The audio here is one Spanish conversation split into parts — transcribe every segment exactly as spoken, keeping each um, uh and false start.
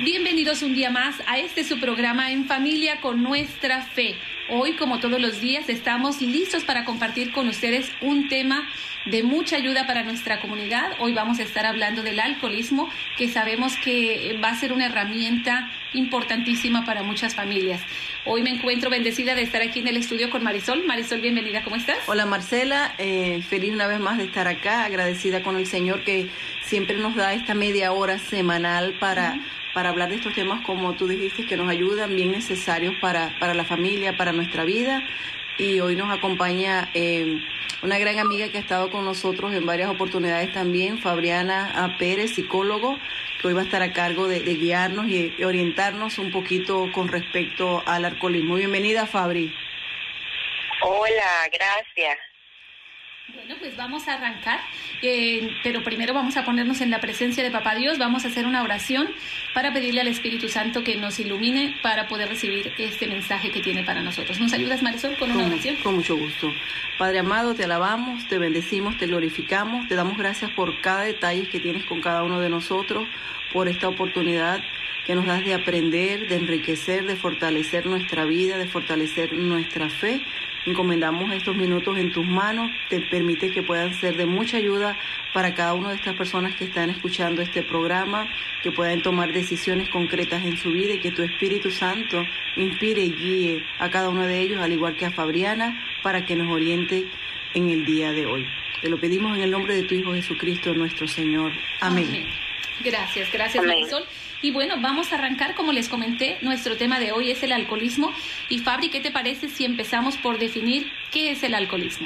Bienvenidos un día más a este su programa En Familia con Nuestra Fe. Hoy, como todos los días, estamos listos para compartir con ustedes un tema de mucha ayuda para nuestra comunidad. Hoy vamos a estar hablando del alcoholismo, que sabemos que va a ser una herramienta importantísima para muchas familias. Hoy me encuentro bendecida de estar aquí en el estudio con Marisol. Marisol, bienvenida, ¿cómo estás? Hola Marcela, eh, feliz una vez más de estar acá, agradecida con el Señor que siempre nos da esta media hora semanal para... Uh-huh. para hablar de estos temas, como tú dijiste, que nos ayudan, bien necesarios para, para la familia, para nuestra vida. Y hoy nos acompaña eh, una gran amiga que ha estado con nosotros en varias oportunidades también, Fabriana Pérez, psicólogo, que hoy va a estar a cargo de, de guiarnos y, y orientarnos un poquito con respecto al alcoholismo. Bienvenida, Fabri. Hola, gracias. Bueno, pues vamos a arrancar, eh, pero primero vamos a ponernos en la presencia de Papá Dios, vamos a hacer una oración para pedirle al Espíritu Santo que nos ilumine para poder recibir este mensaje que tiene para nosotros. ¿Nos ayudas, Marisol, con una con, oración? Con mucho gusto. Padre amado, te alabamos, te bendecimos, te glorificamos, te damos gracias por cada detalle que tienes con cada uno de nosotros, por esta oportunidad que nos das de aprender, de enriquecer, de fortalecer nuestra vida, de fortalecer nuestra fe. Encomendamos estos minutos en tus manos, te permite que puedan ser de mucha ayuda para cada una de estas personas que están escuchando este programa, que puedan tomar decisiones concretas en su vida y que tu Espíritu Santo inspire y guíe a cada uno de ellos, al igual que a Fabriana, para que nos oriente en el día de hoy. Te lo pedimos en el nombre de tu Hijo Jesucristo, nuestro Señor. Amén. Amén. Gracias, gracias, Amén. Marisol. Y bueno, vamos a arrancar, como les comenté, nuestro tema de hoy es el alcoholismo. Y Fabri, ¿qué te parece si empezamos por definir qué es el alcoholismo?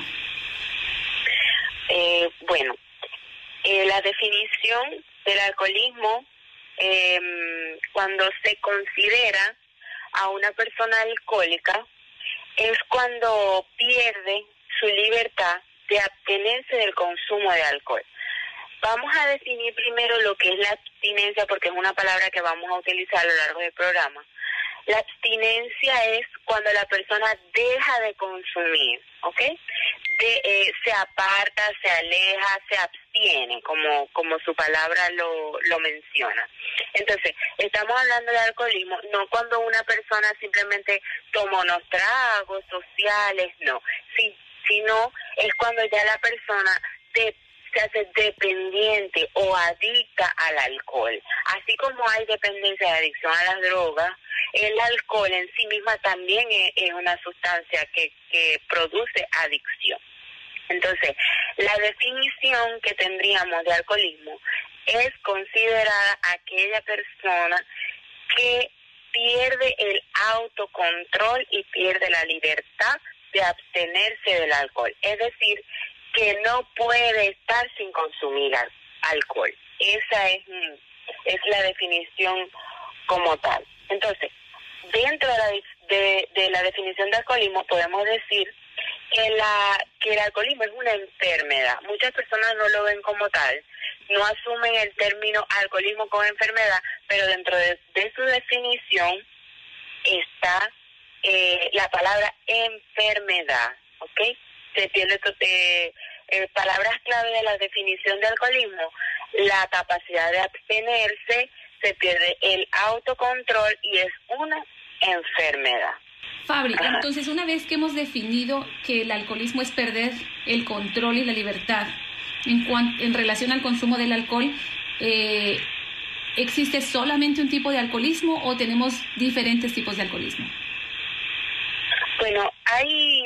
Eh, bueno, eh, la definición del alcoholismo, eh, cuando se considera a una persona alcohólica, es cuando pierde su libertad de abstenerse del consumo de alcohol. Vamos a definir primero lo que es la abstinencia, porque es una palabra que vamos a utilizar a lo largo del programa. La abstinencia es cuando la persona deja de consumir, ¿ok? De, eh, se aparta, se aleja, se abstiene, como, como su palabra lo, lo menciona. Entonces, estamos hablando de alcoholismo, no cuando una persona simplemente toma unos tragos sociales, no, sí, sino es cuando ya la persona de se hace dependiente o adicta al alcohol. Así como hay dependencia de adicción a las drogas, el alcohol en sí misma también es, es una sustancia que, que produce adicción. Entonces, la definición que tendríamos de alcoholismo es considerada aquella persona que pierde el autocontrol y pierde la libertad de abstenerse del alcohol. Es decir, que no puede estar sin consumir al- alcohol. Esa es, es la definición como tal. Entonces, dentro de la, de, de la definición de alcoholismo podemos decir que, la, que el alcoholismo es una enfermedad. Muchas personas no lo ven como tal, no asumen el término alcoholismo como enfermedad, pero dentro de, de su definición está eh, la palabra enfermedad, ¿ok? Se pierde eh, eh, palabras clave de la definición de alcoholismo, la capacidad de abstenerse, se pierde el autocontrol y es una enfermedad. Fabri, Ajá. Entonces una vez que hemos definido que el alcoholismo es perder el control y la libertad en, cuan, en relación al consumo del alcohol, eh, ¿existe solamente un tipo de alcoholismo o tenemos diferentes tipos de alcoholismo? Bueno, hay...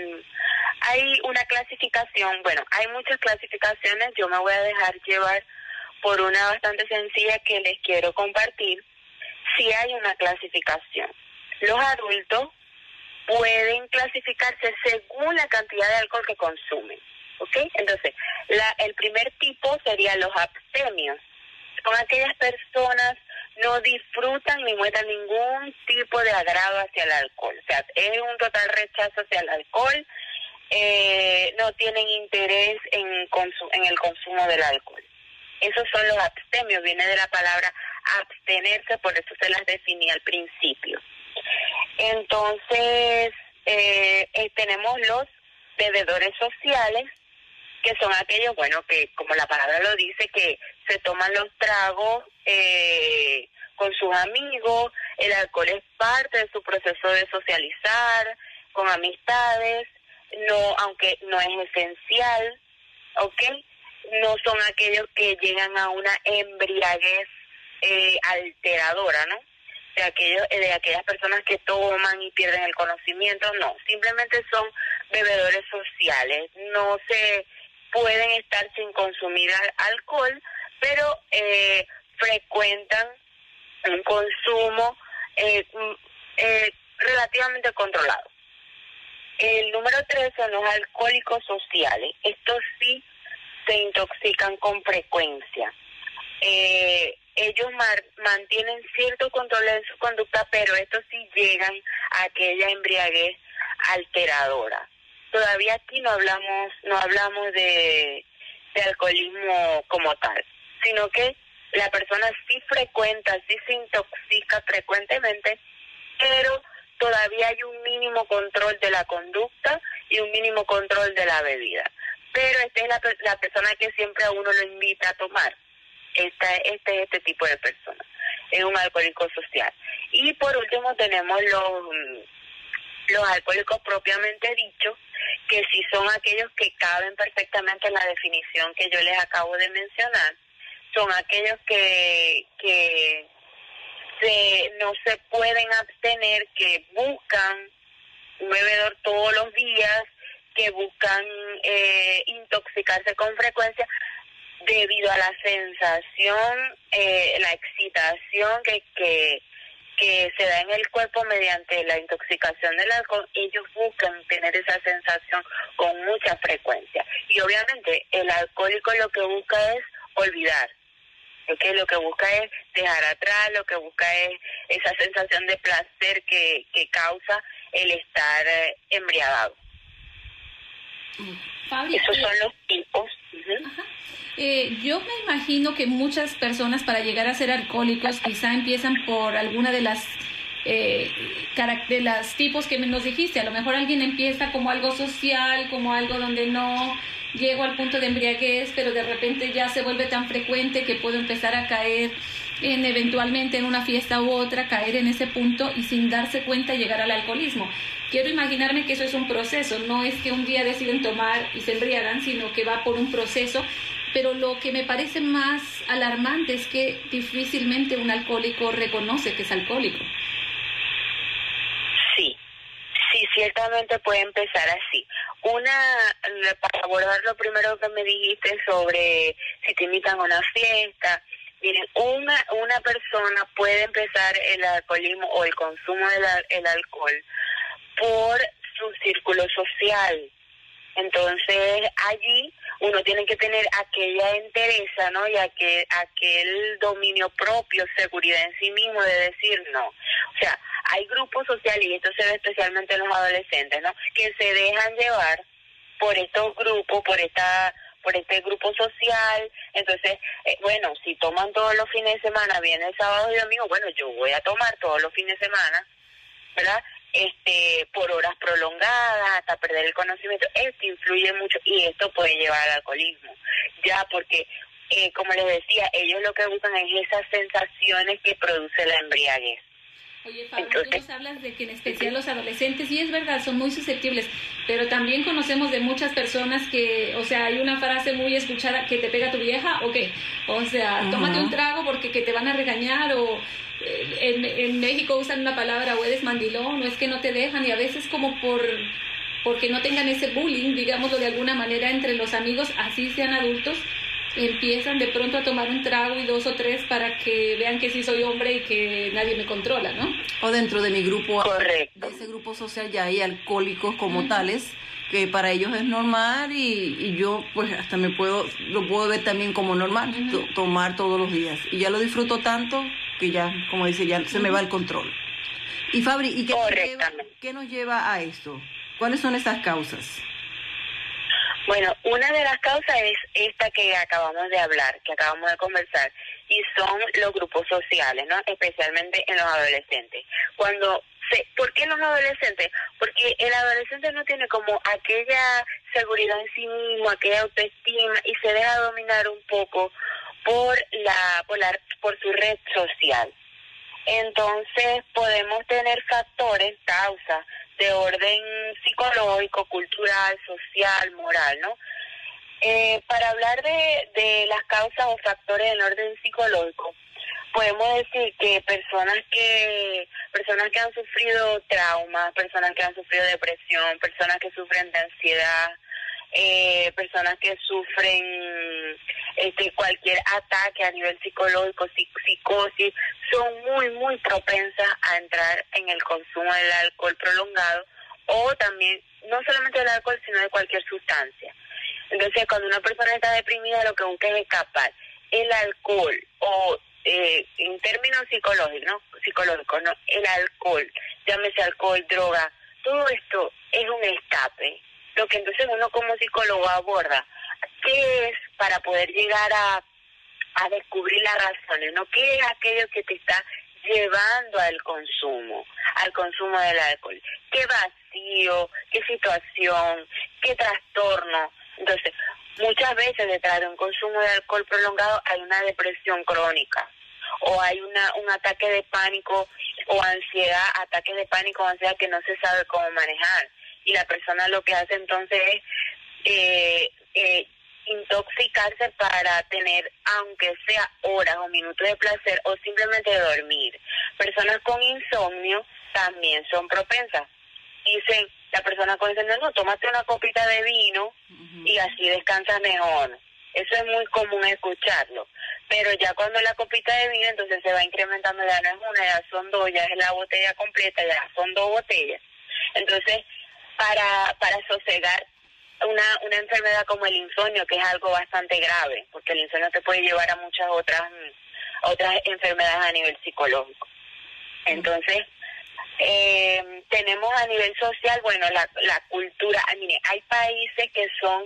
Hay una clasificación, bueno, hay muchas clasificaciones, yo me voy a dejar llevar por una bastante sencilla que les quiero compartir. Sí hay una clasificación. Los adultos pueden clasificarse según la cantidad de alcohol que consumen, ¿ok? Entonces, la, el primer tipo sería los abstemios. Son aquellas personas no disfrutan ni muestran ningún tipo de agrado hacia el alcohol. O sea, es un total rechazo hacia el alcohol. Eh, no tienen interés en, consu- en el consumo del alcohol. Esos son los abstemios, viene de la palabra abstenerse, por eso se las definí al principio. Entonces, eh, eh, tenemos los bebedores sociales, que son aquellos, bueno, que como la palabra lo dice, que se toman los tragos eh, con sus amigos, el alcohol es parte de su proceso de socializar, con amistades, no, aunque no es esencial, ¿ok? No son aquellos que llegan a una embriaguez eh, alteradora, ¿no? De, aquellos, de aquellas personas que toman y pierden el conocimiento, no, simplemente son bebedores sociales, no se pueden estar sin consumir al- alcohol, pero eh, frecuentan un consumo eh, mm, eh, relativamente controlado. El número tres son los alcohólicos sociales. Estos sí se intoxican con frecuencia. Eh, ellos mar- mantienen cierto control de su conducta, pero estos sí llegan a aquella embriaguez alteradora. Todavía aquí no hablamos no hablamos de, de alcoholismo como tal, sino que la persona sí frecuenta, sí se intoxica frecuentemente, pero todavía hay un mínimo control de la conducta y un mínimo control de la bebida. Pero esta es la, per- la persona que siempre a uno lo invita a tomar. Esta, este es este tipo de persona. Es un alcohólico social. Y por último tenemos los, mm, los alcohólicos propiamente dichos, que sí son aquellos que caben perfectamente en la definición que yo les acabo de mencionar. Son aquellos que, que se, no se pueden abstener, que buscan un bebedor todos los días, que buscan eh, intoxicarse con frecuencia debido a la sensación, eh, la excitación que, que, que se da en el cuerpo mediante la intoxicación del alcohol. Ellos buscan tener esa sensación con mucha frecuencia. Y obviamente el alcohólico lo que busca es olvidar. Okay, lo que busca es dejar atrás, lo que busca es esa sensación de placer que, que causa el estar eh, embriagado. Fabi, Esos eh, son los tipos. Uh-huh. Ajá. Eh, yo me imagino que muchas personas para llegar a ser alcohólicos quizá empiezan por alguna de las eh, carac- de los tipos que nos dijiste. A lo mejor alguien empieza como algo social, como algo donde no llego al punto de embriaguez, pero de repente ya se vuelve tan frecuente que puedo empezar a caer en eventualmente en una fiesta u otra, caer en ese punto y sin darse cuenta llegar al alcoholismo. Quiero imaginarme que eso es un proceso, no es que un día deciden tomar y se embriagan, sino que va por un proceso. Pero lo que me parece más alarmante es que difícilmente un alcohólico reconoce que es alcohólico. Sí, sí, ciertamente puede empezar así. Una, para abordar lo primero que me dijiste sobre si te invitan a una fiesta, miren, una, una persona puede empezar el alcoholismo o el consumo del el alcohol por su círculo social. Entonces, allí uno tiene que tener aquella entereza, ¿no? Y aquel, aquel dominio propio, seguridad en sí mismo de decir no. O sea, hay grupos sociales, y esto se ve especialmente en los adolescentes, ¿no? Que se dejan llevar por estos grupos, por esta por este grupo social. Entonces, eh, bueno, si toman todos los fines de semana, viene el sábado y domingo, bueno, yo voy a tomar todos los fines de semana, ¿verdad? Este, por horas prolongadas, hasta perder el conocimiento. Esto influye mucho y esto puede llevar al alcoholismo, ya porque, eh, como les decía, ellos lo que buscan es esas sensaciones que produce la embriaguez. Oye, Pablo, tú nos hablas de que en especial los adolescentes, y es verdad, son muy susceptibles, pero también conocemos de muchas personas que, o sea, hay una frase muy escuchada, que te pega tu vieja, ¿o qué? O sea, uh-huh. Tómate un trago porque que te van a regañar, o eh, en, en México usan una palabra, o eres mandilón, o es que no te dejan, y a veces como por porque no tengan ese bullying, digámoslo de alguna manera, entre los amigos, así sean adultos, empiezan de pronto a tomar un trago y dos o tres para que vean que sí soy hombre y que nadie me controla, ¿no? O dentro de mi grupo, correcto, de ese grupo social ya hay alcohólicos como uh-huh. tales, que para ellos es normal y, y yo pues hasta me puedo, lo puedo ver también como normal, uh-huh. to- tomar todos los días. Y ya lo disfruto tanto que ya, como dice, ya uh-huh. se me va el control. Y Fabri, ¿y qué nos lleva, qué nos lleva a esto? ¿Cuáles son esas causas? Bueno, una de las causas es esta que acabamos de hablar, que acabamos de conversar, y son los grupos sociales, ¿no? Especialmente en los adolescentes. Cuando se, ¿por qué en los adolescentes? Porque el adolescente no tiene como aquella seguridad en sí mismo, aquella autoestima, y se deja dominar un poco por la, por la, por su red social. Entonces podemos tener factores, causas de orden psicológico, cultural, social, moral, ¿no? Eh, para hablar de, de las causas o factores en orden psicológico, podemos decir que personas que personas que han sufrido traumas, personas que han sufrido depresión, personas que sufren de ansiedad, eh, personas que sufren este cualquier ataque a nivel psicológico, psic- psicosis, son muy, muy propensas a entrar en el consumo del alcohol prolongado, o también, no solamente del alcohol, sino de cualquier sustancia. Entonces, cuando una persona está deprimida, lo que busca es escapar. El alcohol, o eh, en términos psicológicos, ¿no? Psicológicos, ¿no? El alcohol, llámese alcohol, droga, todo esto es un escape. Lo que entonces uno como psicólogo aborda, ¿qué es para poder llegar a, a descubrir las razones, ¿no? ¿Qué es aquello que te está llevando al consumo, al consumo del alcohol? ¿Qué vacío, qué situación, qué trastorno? Entonces, muchas veces detrás de un consumo de alcohol prolongado hay una depresión crónica, o hay una un ataque de pánico o ansiedad, ataques de pánico o ansiedad que no se sabe cómo manejar. Y la persona lo que hace entonces es eh, eh, intoxicarse para tener, aunque sea horas o minutos de placer, o simplemente dormir. Personas con insomnio también son propensas. Dicen, la persona con insomnio, no, tómate una copita de vino uh-huh. y así descansas mejor. Eso es muy común escucharlo. Pero ya cuando la copita de vino, entonces se va incrementando, ya no es una, ya son dos, ya es la botella completa, ya son dos botellas. Entonces, para para sosegar una una enfermedad como el insomnio, que es algo bastante grave, porque el insomnio te puede llevar a muchas otras otras enfermedades a nivel psicológico. Entonces, eh, tenemos a nivel social, bueno, la, la cultura, mire, hay países que son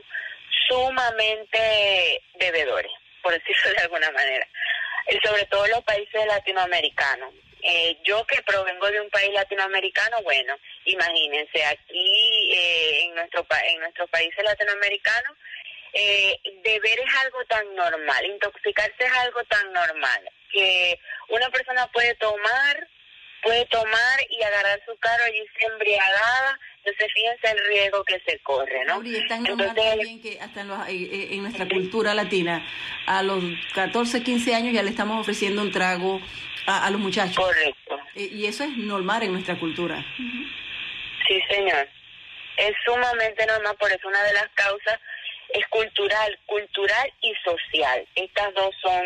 sumamente bebedores, por decirlo de alguna manera, y sobre todo los países latinoamericanos. Eh, yo que provengo de un país latinoamericano, bueno, imagínense, aquí eh, en nuestro pa- en nuestros países latinoamericanos, eh, beber es algo tan normal, intoxicarse es algo tan normal, que una persona puede tomar, puede tomar y agarrar su carro y irse embriagada. Entonces fíjense el riesgo que se corre, ¿no? Y es tan normal también que hasta en, los, en nuestra cultura latina, a los catorce, quince años ya le estamos ofreciendo un trago a, a los muchachos. Correcto. Eh, y eso es normal en nuestra cultura. Uh-huh. Sí, señor. Es sumamente normal, por eso una de las causas es cultural, cultural y social. Estas dos son,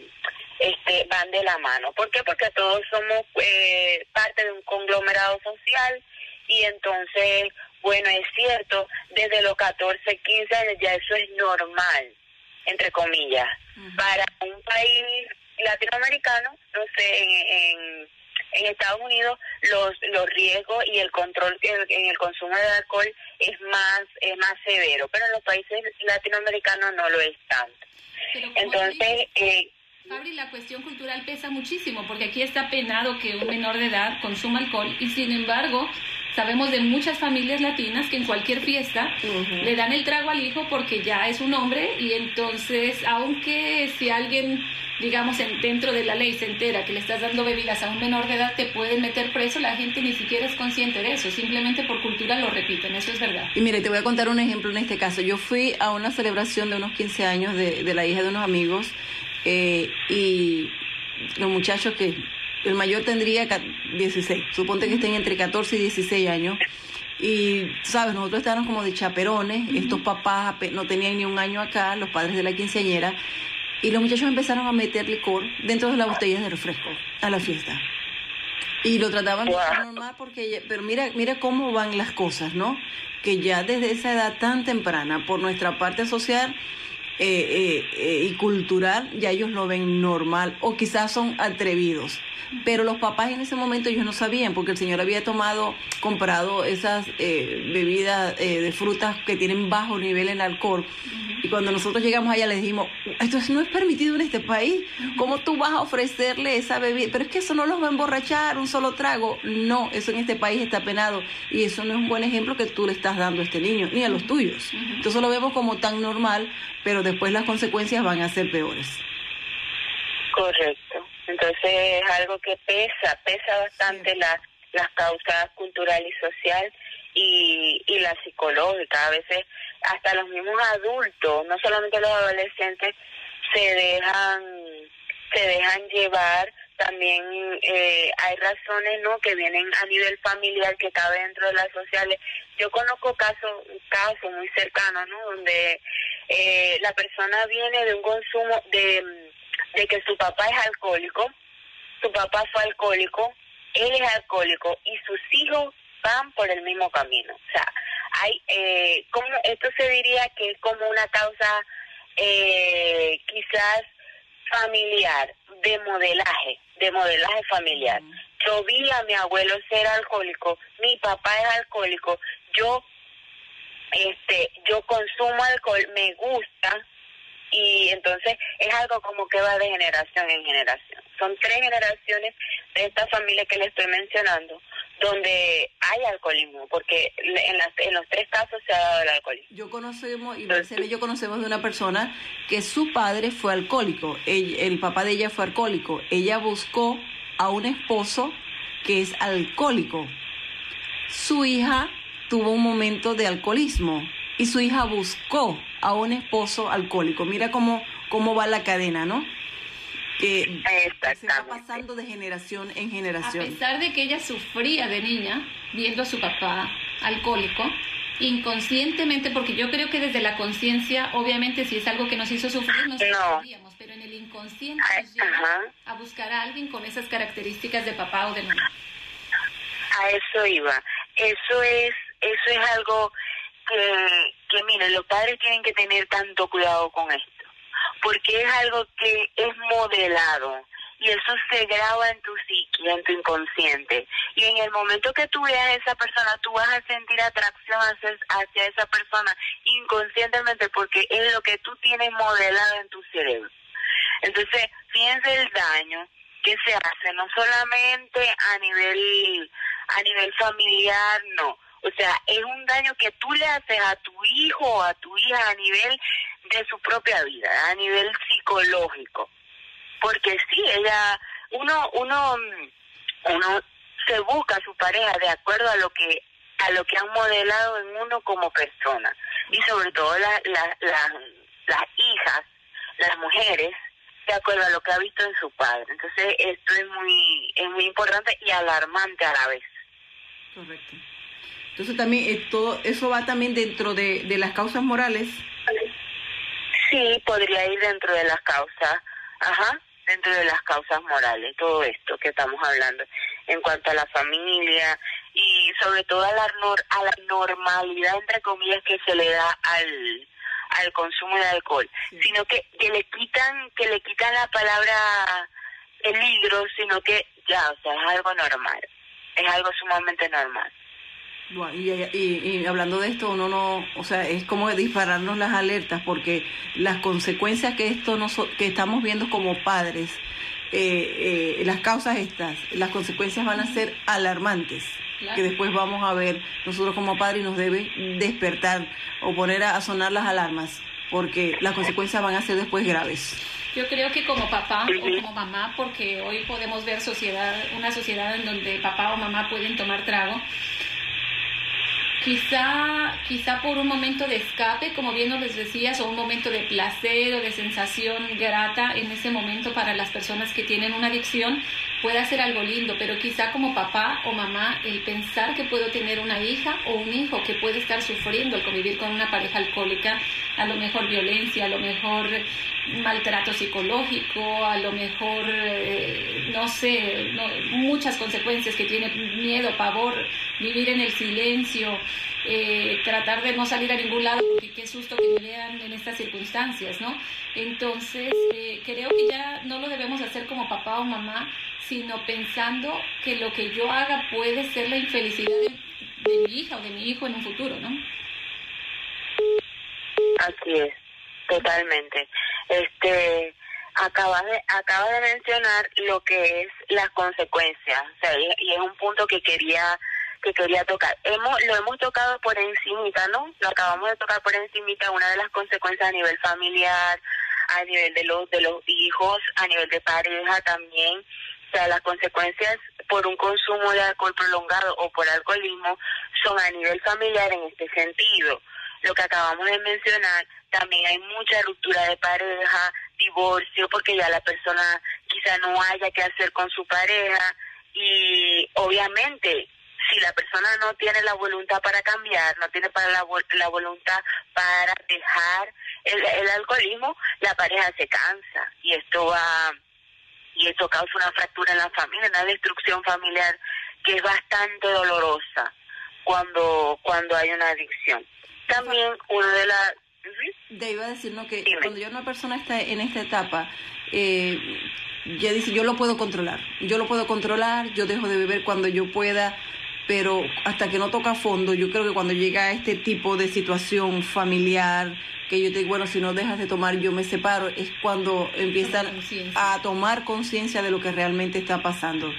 este, van de la mano. ¿Por qué? Porque todos somos eh, parte de un conglomerado social. Y entonces, bueno, es cierto, desde los catorce, quince años ya eso es normal, entre comillas. Uh-huh. Para un país latinoamericano, no sé, en, en, en Estados Unidos, los los riesgos y el control en, en el consumo de alcohol es más es más severo, pero en los países latinoamericanos no lo es tanto. Pero, entonces... Eh, Fabri, la cuestión cultural pesa muchísimo, porque aquí está penado que un menor de edad consuma alcohol, y sin embargo sabemos de muchas familias latinas que en cualquier fiesta uh-huh. le dan el trago al hijo porque ya es un hombre, y entonces, aunque si alguien, digamos, en, dentro de la ley se entera que le estás dando bebidas a un menor de edad, te pueden meter preso, la gente ni siquiera es consciente de eso, simplemente por cultura lo repiten, eso es verdad. Y mire, te voy a contar un ejemplo en este caso. Yo fui a una celebración de unos quince años de, de la hija de unos amigos, eh, y los muchachos que... el mayor tendría dieciséis, suponte que estén entre catorce y dieciséis años, y, ¿sabes? Nosotros estábamos como de chaperones, uh-huh. estos papás no tenían ni un año acá, los padres de la quinceañera, y los muchachos empezaron a meter licor dentro de las botellas de refresco a la fiesta. Y lo trataban de wow. normal, porque, pero mira, mira cómo van las cosas, ¿no? Que ya desde esa edad tan temprana, por nuestra parte social, Eh, eh, eh, y cultural, ya ellos lo ven normal, o quizás son atrevidos, pero los papás en ese momento ellos no sabían, porque el señor había tomado, comprado esas eh, bebidas eh, de frutas que tienen bajo nivel en alcohol, uh-huh. y cuando nosotros llegamos allá les dijimos, esto no es permitido en este país, ¿cómo tú vas a ofrecerle esa bebida? Pero es que eso no los va a emborrachar, un solo trago. No, eso en este país está penado, y eso no es un buen ejemplo que tú le estás dando a este niño, ni a los tuyos. Uh-huh. Entonces lo vemos como tan normal, pero después las consecuencias van a ser peores. Correcto. Entonces Entonces es algo que pesa, pesa bastante la, las causas cultural y social y, y la psicológica. A veces hasta los mismos adultos, no solamente los adolescentes, se dejan, se dejan llevar. También eh, hay razones, ¿no?, que vienen a nivel familiar, que cabe dentro de las sociales. Yo conozco casos, un caso muy cercano, ¿no?, donde eh, la persona viene de un consumo de, de que su papá es alcohólico, su papá fue alcohólico, él es alcohólico y sus hijos van por el mismo camino. O sea, hay, eh, como esto se diría que es como una causa eh, quizás familiar, de modelaje, de modelaje familiar. Mm. Yo vi a mi abuelo ser alcohólico, mi papá es alcohólico, yo este yo consumo alcohol, me gusta, y entonces es algo como que va de generación en generación. Son tres generaciones de esta familia que le estoy mencionando donde hay alcoholismo, porque en, las, en los tres casos se ha dado el alcoholismo. Yo conocemos, y Marcela y yo conocemos de una persona que su padre fue alcohólico, el, el papá de ella fue alcohólico, ella buscó a un esposo que es alcohólico, su hija tuvo un momento de alcoholismo y su hija buscó a un esposo alcohólico. Mira cómo, cómo va la cadena, ¿no? Que se va pasando de generación en generación. A pesar de que ella sufría de niña, viendo a su papá alcohólico, inconscientemente, porque yo creo que desde la conciencia, obviamente si es algo que nos hizo sufrir, nos sufriríamos, pero en el inconsciente nos lleva a buscar a alguien con esas características de papá o de mamá. A eso iba. Eso es, eso es algo que, que miren, los padres tienen que tener tanto cuidado con esto, porque es algo que es modelado y eso se graba en tu psique, en tu inconsciente. Y en el momento que tú veas a esa persona, tú vas a sentir atracción hacia, hacia esa persona inconscientemente, porque es lo que tú tienes modelado en tu cerebro. Entonces, fíjense el daño que se hace, no solamente a nivel, a nivel familiar, no. O sea, es un daño que tú le haces a tu hijo o a tu hija a nivel de su propia vida, a nivel psicológico, porque sí, ella, uno, uno, uno se busca a su pareja de acuerdo a lo que, a lo que han modelado en uno como persona, y sobre todo la, la, la, las hijas, las mujeres, de acuerdo a lo que ha visto en su padre. Entonces esto es muy, es muy importante y alarmante a la vez. Correcto. Entonces también eh, todo eso va también dentro de, de las causas morales. Sí, podría ir dentro de las causas, ajá, dentro de las causas morales, todo esto que estamos hablando en cuanto a la familia y sobre todo a la, nor, a la normalidad, entre comillas, que se le da al, al consumo de alcohol, sí. Sino que, que le quitan, que le quitan la palabra peligro, sino que ya, o sea, es algo normal, es algo sumamente normal. Bueno, y, y, y hablando de esto, uno no, o sea, es como dispararnos las alertas, porque las consecuencias que esto nos, que estamos viendo como padres, eh, eh, las causas estas, las consecuencias van a ser alarmantes, claro. Que después vamos a ver nosotros como padres, nos debe despertar o poner a, a sonar las alarmas, porque las consecuencias van a ser después graves. Yo creo que como papá o como mamá, porque hoy podemos ver sociedad, una sociedad en donde papá o mamá pueden tomar trago, Quizá, quizá por un momento de escape, como bien nos les decías, o un momento de placer o de sensación grata en ese momento para las personas que tienen una adicción, pueda ser algo lindo, pero quizá como papá o mamá, el pensar que puedo tener una hija o un hijo que puede estar sufriendo al convivir con una pareja alcohólica, a lo mejor violencia, a lo mejor maltrato psicológico, a lo mejor, eh, no sé, no, muchas consecuencias que tiene, miedo, pavor, vivir en el silencio, eh, tratar de no salir a ningún lado porque qué susto que me vean en estas circunstancias, ¿no? Entonces, eh, creo que ya no lo debemos hacer como papá o mamá, sino pensando que lo que yo haga puede ser la infelicidad de, de mi hija o de mi hijo en un futuro, ¿no? Así es, totalmente. Este, acabas de, acabas de mencionar lo que es las consecuencias, o sea, y, y es un punto que quería que quería tocar. Hemos, lo hemos tocado por encimita, ¿no? Lo acabamos de tocar por encimita, una de las consecuencias a nivel familiar, a nivel de los, de los hijos, a nivel de pareja también. O sea, las consecuencias por un consumo de alcohol prolongado o por alcoholismo son a nivel familiar en este sentido. Lo que acabamos de mencionar, también hay mucha ruptura de pareja, divorcio, porque ya la persona quizá no haya que hacer con su pareja y obviamente si la persona no tiene la voluntad para cambiar, no tiene para la, la voluntad para dejar el, el alcoholismo, la pareja se cansa y esto va y esto causa una fractura en la familia, una destrucción familiar que es bastante dolorosa cuando cuando hay una adicción. También una de las... Uh-huh. Te iba a decir, ¿no? Que Dime. Cuando ya una persona está en esta etapa, eh, ya dice, yo lo puedo controlar, yo lo puedo controlar, yo dejo de beber cuando yo pueda, pero hasta que no toca fondo, yo creo que cuando llega a este tipo de situación familiar, que yo te digo, bueno, si no dejas de tomar, yo me separo, es cuando empiezan a tomar conciencia de lo que realmente está pasando.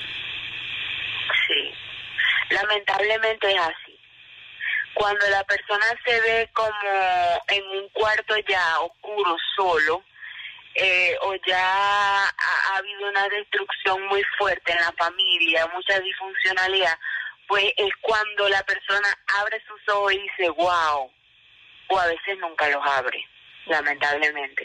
Sí, lamentablemente es así. Cuando la persona se ve como en un cuarto ya oscuro, solo, eh, o ya ha, ha habido una destrucción muy fuerte en la familia, mucha disfuncionalidad, pues es cuando la persona abre sus ojos y dice, wow, o a veces nunca los abre, lamentablemente.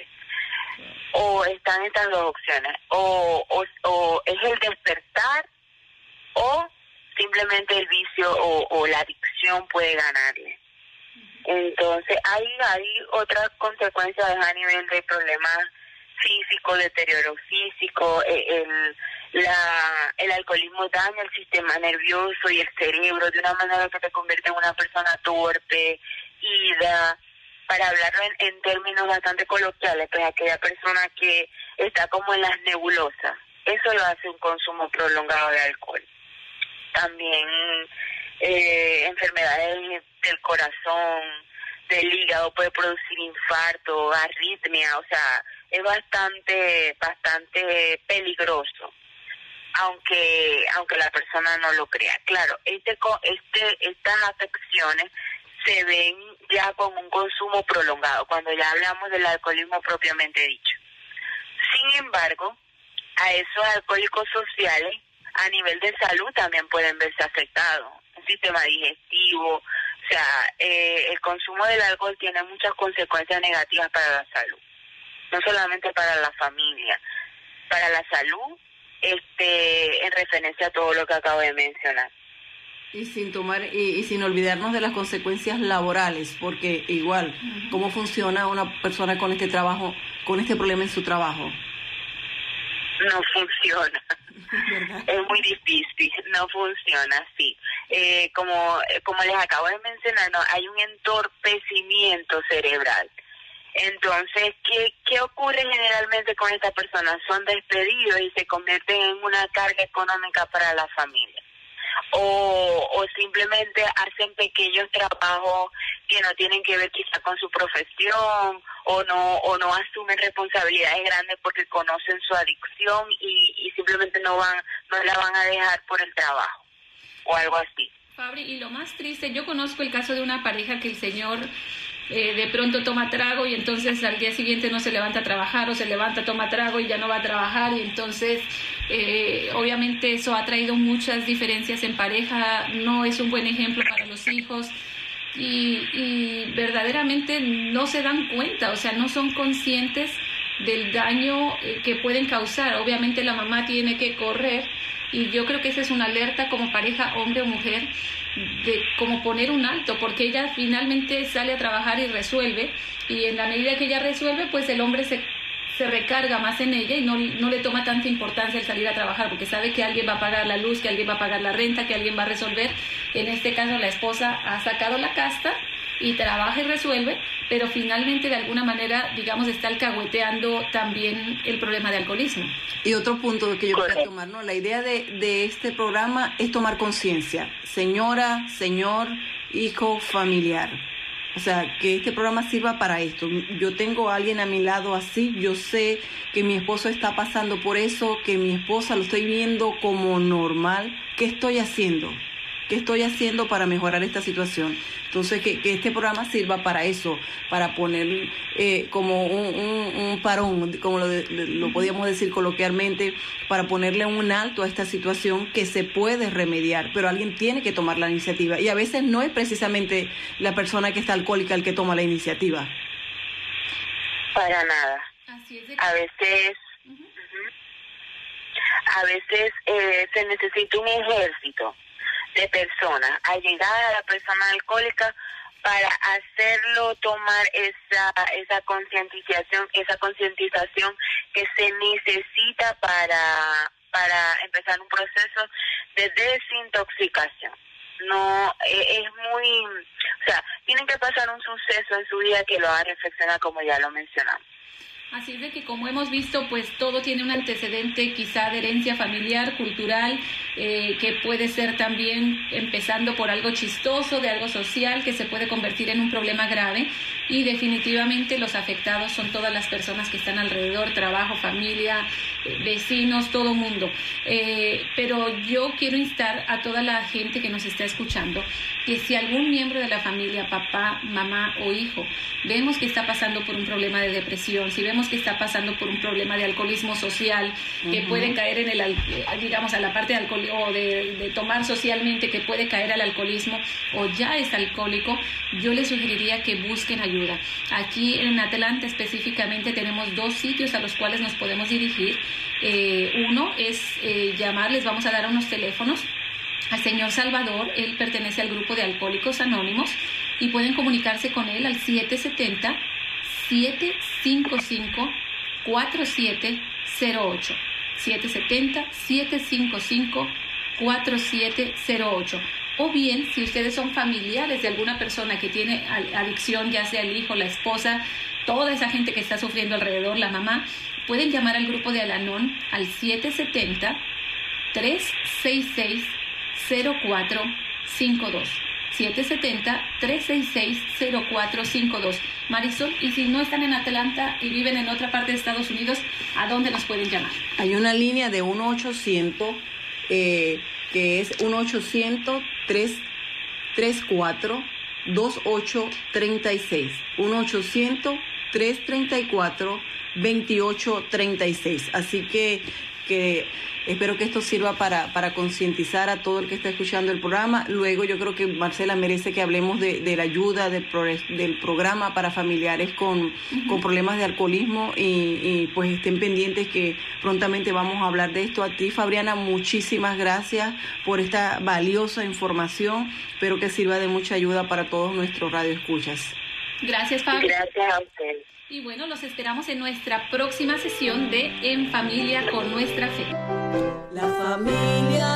O están estas dos opciones, o, o, o es el despertar, o simplemente el vicio o, o la adicción puede ganarle. Entonces hay, hay otras consecuencias a nivel de problemas físicos, deterioro físico, el, la, el alcoholismo daña el sistema nervioso y el cerebro de una manera que te convierte en una persona torpe, ida, para hablarlo en, en términos bastante coloquiales, pues aquella persona que está como en las nebulosas, eso lo hace un consumo prolongado de alcohol. También eh, enfermedades del corazón, del hígado, puede producir infarto, arritmia, o sea, es bastante, bastante peligroso, aunque, aunque la persona no lo crea. Claro, este, este, estas afecciones se ven ya con un consumo prolongado, cuando ya hablamos del alcoholismo propiamente dicho. Sin embargo, a esos alcohólicos sociales, a nivel de salud también pueden verse afectados, un sistema digestivo, o sea, eh, el consumo del alcohol tiene muchas consecuencias negativas para la salud, no solamente para la familia, para la salud, este, en referencia a todo lo que acabo de mencionar. Y sin tomar y, y sin olvidarnos de las consecuencias laborales, porque igual, ¿cómo funciona una persona con este trabajo, con este problema en su trabajo? No funciona. ¿Verdad? Es muy difícil, no funciona así. Eh, como, como les acabo de mencionar, no, hay un entorpecimiento cerebral. Entonces, ¿qué, ¿qué ocurre generalmente con estas personas? Son despedidos y se convierten en una carga económica para la familia. O, o simplemente hacen pequeños trabajos que no tienen que ver quizá con su profesión, o no o no asumen responsabilidades grandes porque conocen su adicción y, y simplemente no van no la van a dejar por el trabajo o algo así. Fabri, y lo más triste, yo conozco el caso de una pareja que el señor eh, de pronto toma trago y entonces al día siguiente no se levanta a trabajar, o se levanta, toma trago y ya no va a trabajar, y entonces eh, obviamente eso ha traído muchas diferencias en pareja, no es un buen ejemplo para los hijos. Y, y verdaderamente no se dan cuenta, o sea, no son conscientes del daño que pueden causar. Obviamente la mamá tiene que correr, y yo creo que esa es una alerta como pareja, hombre o mujer, de como poner un alto, porque ella finalmente sale a trabajar y resuelve, y en la medida que ella resuelve, pues el hombre se se recarga más en ella y no, no le toma tanta importancia el salir a trabajar, porque sabe que alguien va a pagar la luz, que alguien va a pagar la renta, que alguien va a resolver. En este caso la esposa ha sacado la casta y trabaja y resuelve, pero finalmente de alguna manera, digamos, está alcahueteando también el problema de alcoholismo. Y otro punto que yo quería tomar, ¿no? La idea de, de este programa es tomar conciencia. Señora, señor, hijo, familiar. O sea, que este programa sirva para esto. Yo tengo a alguien a mi lado así, yo sé que mi esposo está pasando por eso, que mi esposa lo estoy viendo como normal. ¿Qué estoy haciendo? ¿Qué estoy haciendo para mejorar esta situación? Entonces, que, que este programa sirva para eso, para poner eh, como un, un, un parón, como lo, de, lo podíamos decir coloquialmente, para ponerle un alto a esta situación que se puede remediar, pero alguien tiene que tomar la iniciativa. Y a veces no es precisamente la persona que está alcohólica el que toma la iniciativa. Para nada. Así es de... A veces, uh-huh. Uh-huh. a veces eh, se necesita un ejército de personas al llegar a la persona alcohólica para hacerlo tomar esa esa concientización, esa concientización que se necesita para para empezar un proceso de desintoxicación. No eh, es muy, o sea, tienen que pasar un suceso en su vida que lo haga reflexionar, como ya lo mencionamos. Así es de que, como hemos visto, pues todo tiene un antecedente quizá de herencia familiar, cultural, eh, que puede ser también empezando por algo chistoso, de algo social, que se puede convertir en un problema grave, y definitivamente los afectados son todas las personas que están alrededor, trabajo, familia, eh, vecinos, todo mundo. Eh, pero yo quiero instar a toda la gente que nos está escuchando que si algún miembro de la familia, papá, mamá o hijo, vemos que está pasando por un problema de depresión, si vemos que está pasando por un problema de alcoholismo social, que uh-huh. puede caer en el, digamos, a la parte de alcohol o de, de tomar socialmente, que puede caer al alcoholismo o ya es alcohólico, yo les sugeriría que busquen ayuda. Aquí en Atlanta específicamente tenemos dos sitios a los cuales nos podemos dirigir. Eh, uno es eh, llamar, les vamos a dar unos teléfonos al señor Salvador, él pertenece al grupo de Alcohólicos Anónimos, y pueden comunicarse con él al siete siete cero, siete cinco cinco, cuatro siete cero ocho, siete siete cero, siete cinco cinco, cuatro siete cero ocho. O bien, si ustedes son familiares de alguna persona que tiene adicción, ya sea el hijo, la esposa, toda esa gente que está sufriendo alrededor, la mamá, pueden llamar al grupo de Al-Anon al siete siete cero, tres seis seis, cero cuatro cinco dos. siete siete cero, tres seis seis, cero cuatro cinco dos. Marisol, y si no están en Atlanta y viven en otra parte de Estados Unidos, ¿a dónde nos pueden llamar? Hay una línea de uno ochocientos, eh, que es uno ochocientos, tres tres cuatro, dos ocho tres seis. uno ochocientos, tres tres cuatro, dos ocho tres seis. Así que, que espero que esto sirva para, para concientizar a todo el que está escuchando el programa. Luego yo creo que Marcela merece que hablemos de, de la ayuda del, pro, del programa para familiares con, uh-huh. con problemas de alcoholismo y, y pues estén pendientes que prontamente vamos a hablar de esto. A ti, Fabriana, muchísimas gracias por esta valiosa información. Espero que sirva de mucha ayuda para todos nuestros radioescuchas. Gracias, Fabi. Gracias a usted. Y bueno, los esperamos en nuestra próxima sesión de En Familia con Nuestra Fe. La familia